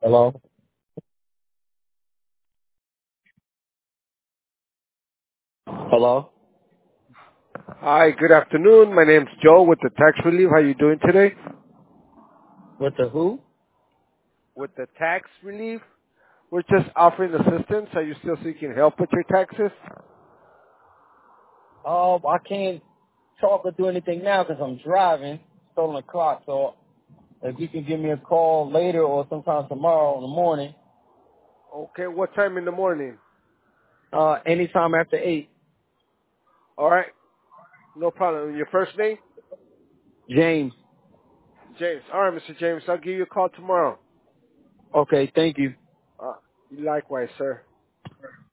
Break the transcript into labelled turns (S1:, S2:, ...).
S1: Hello? Hello?
S2: Hi, good afternoon. My name's Joe with the Tax Relief. How you doing today?
S1: With the who?
S2: With the Tax Relief, we're just offering assistance. Are you still seeking help with your taxes?
S1: I can't talk or do anything now because I'm driving, stolen a clock. So if you can give me a call later or sometime tomorrow in the morning,
S2: Okay, what time in the morning?
S1: anytime after 8.
S2: All right, no problem. Your first name?
S1: James.
S2: James. All right, Mr. James, I'll give you a call tomorrow.
S1: Okay, thank you.
S2: Likewise, sir.